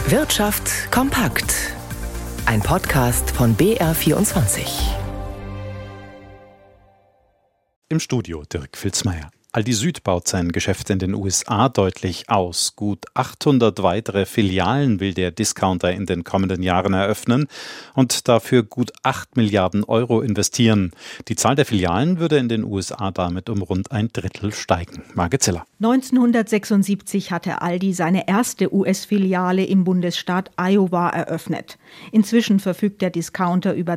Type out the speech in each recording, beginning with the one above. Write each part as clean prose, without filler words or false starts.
Wirtschaft kompakt. Ein Podcast von BR24. Im Studio Dirk Filzmeier. Aldi Süd baut sein Geschäft in den USA deutlich aus. Gut 800 weitere Filialen will der Discounter in den kommenden Jahren eröffnen und dafür gut 8 Milliarden Euro investieren. Die Zahl der Filialen würde in den USA damit um rund ein Drittel steigen. Margit Ziller. 1976 hatte Aldi seine erste US-Filiale im Bundesstaat Iowa eröffnet. Inzwischen verfügt der Discounter über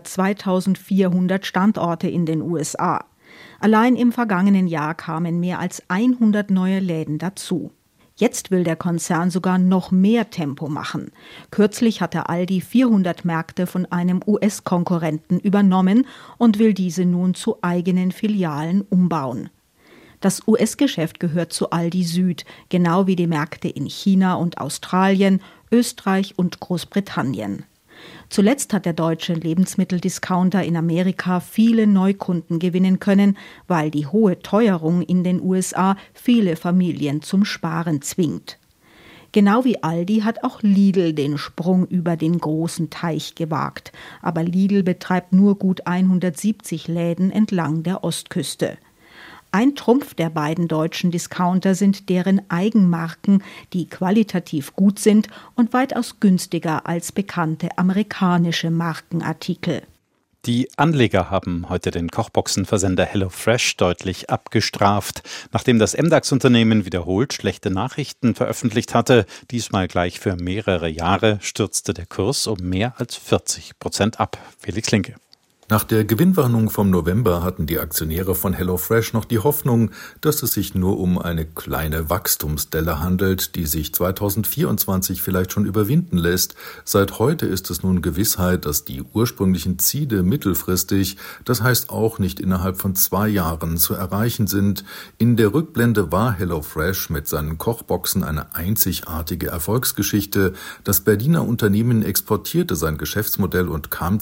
2400 Standorte in den USA. Allein im vergangenen Jahr kamen mehr als 100 neue Läden dazu. Jetzt will der Konzern sogar noch mehr Tempo machen. Kürzlich hatte Aldi 400 Märkte von einem US-Konkurrenten übernommen und will diese nun zu eigenen Filialen umbauen. Das US-Geschäft gehört zu Aldi Süd, genau wie die Märkte in China und Australien, Österreich und Großbritannien. Zuletzt hat der deutsche Lebensmitteldiscounter in Amerika viele Neukunden gewinnen können, weil die hohe Teuerung in den USA viele Familien zum Sparen zwingt. Genau wie Aldi hat auch Lidl den Sprung über den großen Teich gewagt. Aber Lidl betreibt nur gut 170 Läden entlang der Ostküste. Ein Trumpf der beiden deutschen Discounter sind deren Eigenmarken, die qualitativ gut sind und weitaus günstiger als bekannte amerikanische Markenartikel. Die Anleger haben heute den Kochboxenversender HelloFresh deutlich abgestraft. Nachdem das MDAX-Unternehmen wiederholt schlechte Nachrichten veröffentlicht hatte, diesmal gleich für mehrere Jahre, stürzte der Kurs um mehr als 40% ab. Felix Linke. Nach der Gewinnwarnung vom November hatten die Aktionäre von HelloFresh noch die Hoffnung, dass es sich nur um eine kleine Wachstumsdelle handelt, die sich 2024 vielleicht schon überwinden lässt. Seit heute ist es nun Gewissheit, dass die ursprünglichen Ziele mittelfristig, das heißt auch nicht innerhalb von 2 Jahren, zu erreichen sind. In der Rückblende war HelloFresh mit seinen Kochboxen eine einzigartige Erfolgsgeschichte. Das Berliner Unternehmen exportierte sein Geschäftsmodell und kam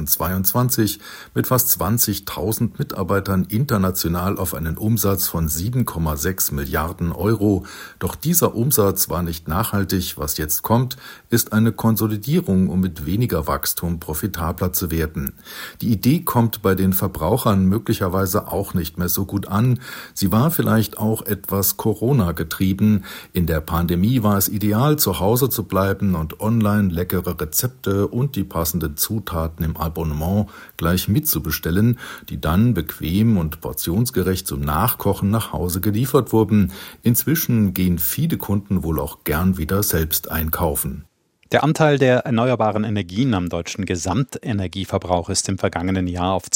2022 mit fast 20.000 Mitarbeitern international auf einen Umsatz von 7,6 Milliarden Euro. Doch dieser Umsatz war nicht nachhaltig. Was jetzt kommt, ist eine Konsolidierung, um mit weniger Wachstum profitabler zu werden. Die Idee kommt bei den Verbrauchern möglicherweise auch nicht mehr so gut an. Sie war vielleicht auch etwas Corona-getrieben. In der Pandemie war es ideal, zu Hause zu bleiben und online leckere Rezepte und die passenden Zutaten im Abonnement gleich mitzubestellen, die dann bequem und portionsgerecht zum Nachkochen nach Hause geliefert wurden. Inzwischen gehen viele Kunden wohl auch gern wieder selbst einkaufen. Der Anteil der erneuerbaren Energien am deutschen Gesamtenergieverbrauch ist im vergangenen Jahr auf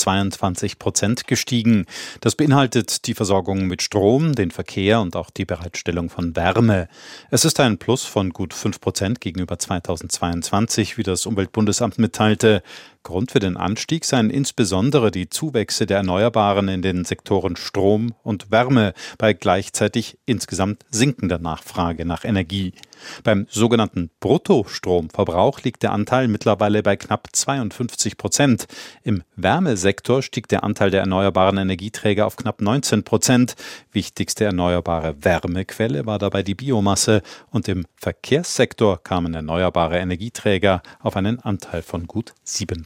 22% gestiegen. Das beinhaltet die Versorgung mit Strom, den Verkehr und auch die Bereitstellung von Wärme. Es ist ein Plus von gut 5% gegenüber 2022, wie das Umweltbundesamt mitteilte. Grund für den Anstieg seien insbesondere die Zuwächse der Erneuerbaren in den Sektoren Strom und Wärme bei gleichzeitig insgesamt sinkender Nachfrage nach Energie. Beim sogenannten Bruttostromverbrauch liegt der Anteil mittlerweile bei knapp 52%. Im Wärmesektor stieg der Anteil der erneuerbaren Energieträger auf knapp 19%. Wichtigste erneuerbare Wärmequelle war dabei die Biomasse und im Verkehrssektor kamen erneuerbare Energieträger auf einen Anteil von gut 7%.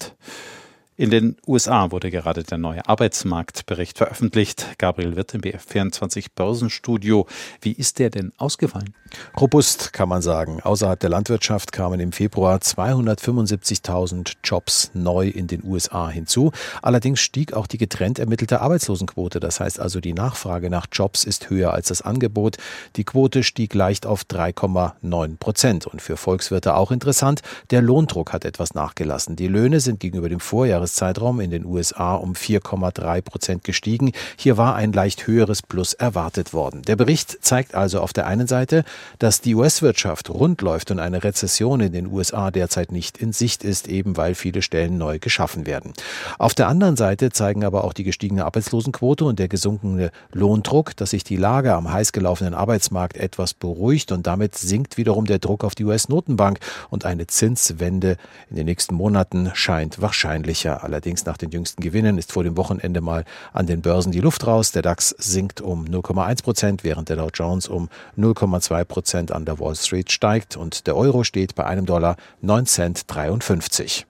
In den USA wurde gerade der neue Arbeitsmarktbericht veröffentlicht. Gabriel Wirth im BR24 Börsenstudio. Wie ist der denn ausgefallen? Robust, kann man sagen. Außerhalb der Landwirtschaft kamen im Februar 275.000 Jobs neu in den USA hinzu. Allerdings stieg auch die getrennt ermittelte Arbeitslosenquote. Das heißt also, die Nachfrage nach Jobs ist höher als das Angebot. Die Quote stieg leicht auf 3,9%. Und für Volkswirte auch interessant, der Lohndruck hat etwas nachgelassen. Die Löhne sind gegenüber dem Vorjahreszeitraum in den USA um 4,3% gestiegen. Hier war ein leicht höheres Plus erwartet worden. Der Bericht zeigt also auf der einen Seite, dass die US-Wirtschaft rund läuft und eine Rezession in den USA derzeit nicht in Sicht ist, eben weil viele Stellen neu geschaffen werden. Auf der anderen Seite zeigen aber auch die gestiegene Arbeitslosenquote und der gesunkene Lohndruck, dass sich die Lage am heiß gelaufenen Arbeitsmarkt etwas beruhigt und damit sinkt wiederum der Druck auf die US-Notenbank und eine Zinswende in den nächsten Monaten scheint wahrscheinlicher. Tja, allerdings nach den jüngsten Gewinnen ist vor dem Wochenende mal an den Börsen die Luft raus. Der DAX sinkt um 0,1%, während der Dow Jones um 0,2% an der Wall Street steigt und der Euro steht bei $1,0953.